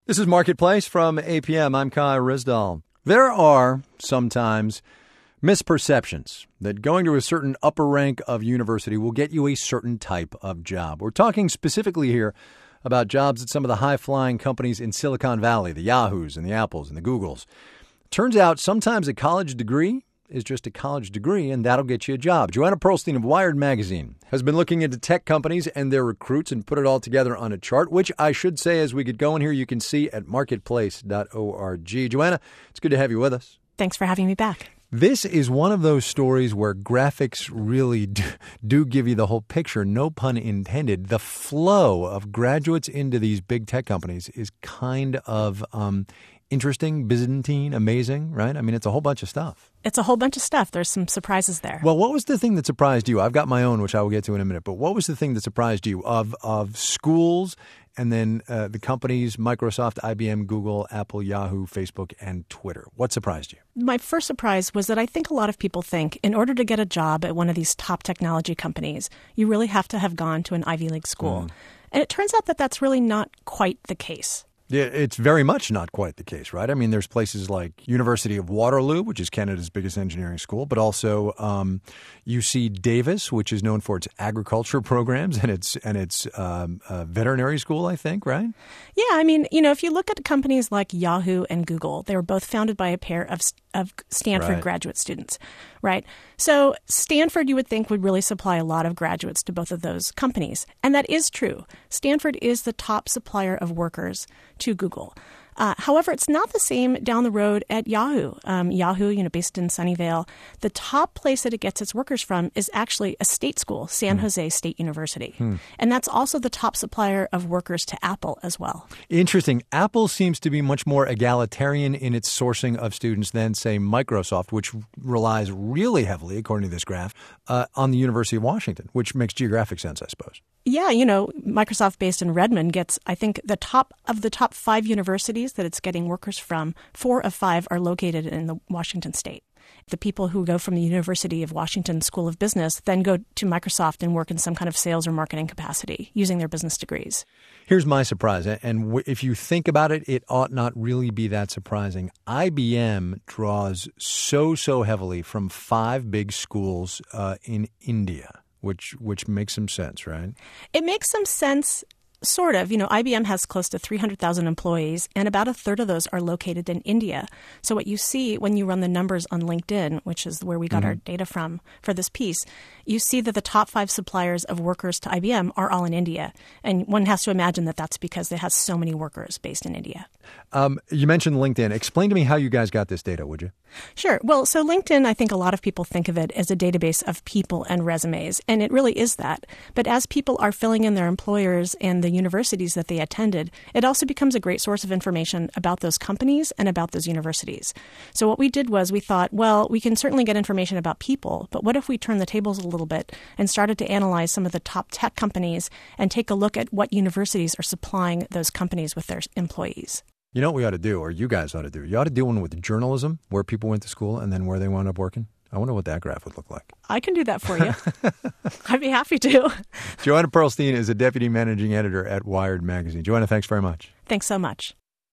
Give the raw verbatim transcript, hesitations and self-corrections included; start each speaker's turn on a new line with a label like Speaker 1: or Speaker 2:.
Speaker 1: This is Marketplace from A P M. I'm Kai Rizdal. There are sometimes misperceptions that going to a certain upper rank of university will get you a certain type of job. We're talking specifically here about jobs at some of the high-flying companies in Silicon Valley, the Yahoos and the Apples and the Googles. Turns out sometimes a college degree is just a college degree, and that'll get you a job. Joanna Pearlstein of Wired Magazine has been looking into tech companies and their recruits and put it all together on a chart, which I should say as we get going here, you can see at marketplace dot org. Joanna, it's good to have you with us.
Speaker 2: Thanks for having me back.
Speaker 1: This is one of those stories where graphics really do, do give you the whole picture, no pun intended. The flow of graduates into these big tech companies is kind of um, interesting, Byzantine, amazing, right? I mean, it's a whole bunch of stuff.
Speaker 2: It's a whole bunch of stuff. There's some surprises there.
Speaker 1: Well, what was the thing that surprised you? I've got my own, which I will get to in a minute. But what was the thing that surprised you of of schools and then uh, the companies, Microsoft, I B M, Google, Apple, Yahoo, Facebook, and Twitter? What surprised you?
Speaker 2: My first surprise was that I think a lot of people think in order to get a job at one of these top technology companies, you really have to have gone to an Ivy League school. Mm. And it turns out that that's really not quite the case.
Speaker 1: Yeah, it's very much not quite the case, right? I mean, there's places like University of Waterloo, which is Canada's biggest engineering school, but also um, U C Davis, which is known for its agriculture programs and its and its um, uh, veterinary school, I think, right?
Speaker 2: Yeah, I mean, you know, if you look at companies like Yahoo and Google, they were both founded by a pair of of Stanford
Speaker 1: right.
Speaker 2: graduate students, right? So Stanford, you would think, would really supply a lot of graduates to both of those companies. And that is true. Stanford is the top supplier of workers to Google. Uh, however, it's not the same down the road at Yahoo. Um, Yahoo, you know, based in Sunnyvale, the top place that it gets its workers from is actually a state school, San hmm. Jose State University. Hmm. And that's also the top supplier of workers to Apple as well.
Speaker 1: Interesting. Apple seems to be much more egalitarian in its sourcing of students than, say, Microsoft, which relies really heavily, according to this graph, uh, on the University of Washington, which makes geographic sense, I suppose.
Speaker 2: Yeah, you know, Microsoft based in Redmond gets, I think, the top of the top five universities that it's getting workers from, four of five are located in the Washington state. The people who go from the University of Washington School of Business then go to Microsoft and work in some kind of sales or marketing capacity using their business degrees.
Speaker 1: Here's my surprise, and if you think about it, it ought not really be that surprising. I B M draws so, so heavily from five big schools uh, in India. Which which makes some sense, right?
Speaker 2: It makes some sense, sort of. You know, I B M has close to three hundred thousand employees, and about a third of those are located in India. So what you see when you run the numbers on LinkedIn, which is where we got mm-hmm. our data from for this piece, you see that the top five suppliers of workers to I B M are all in India. And one has to imagine that that's because it has so many workers based in India.
Speaker 1: Um, you mentioned LinkedIn. Explain to me how you guys got this data, would you?
Speaker 2: Sure. Well, so LinkedIn, I think a lot of people think of it as a database of people and resumes, and it really is that. But as people are filling in their employers and the universities that they attended, it also becomes a great source of information about those companies and about those universities. So what we did was we thought, well, we can certainly get information about people, but what if we turn the tables a little bit and started to analyze some of the top tech companies and take a look at what universities are supplying those companies with their employees?
Speaker 1: You know what we ought to do, or you guys ought to do? You ought to do one with journalism, where people went to school and then where they wound up working. I wonder what that graph would look like.
Speaker 2: I can do that for you. I'd be happy to.
Speaker 1: Joanna Pearlstein is a deputy managing editor at Wired Magazine. Joanna, thanks very much.
Speaker 2: Thanks so much.